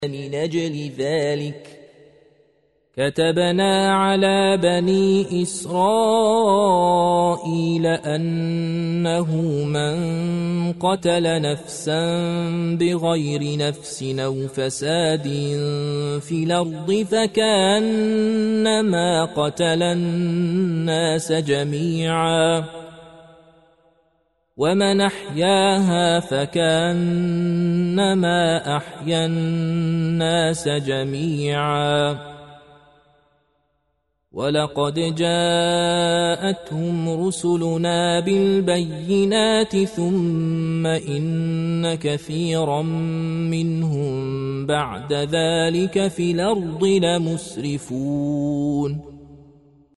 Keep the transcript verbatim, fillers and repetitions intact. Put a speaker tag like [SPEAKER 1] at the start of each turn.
[SPEAKER 1] من أجل ذلك كتبنا على بني إسرائيل أنه من قتل نفسا بغير نفس أو فساد في الأرض فكأنما قتل الناس جميعا ومن أحياها فكأنما أحيا الناس جميعا ولقد جاءتهم رسلنا بالبينات ثم إن كثيرا منهم بعد ذلك في الأرض لمسرفون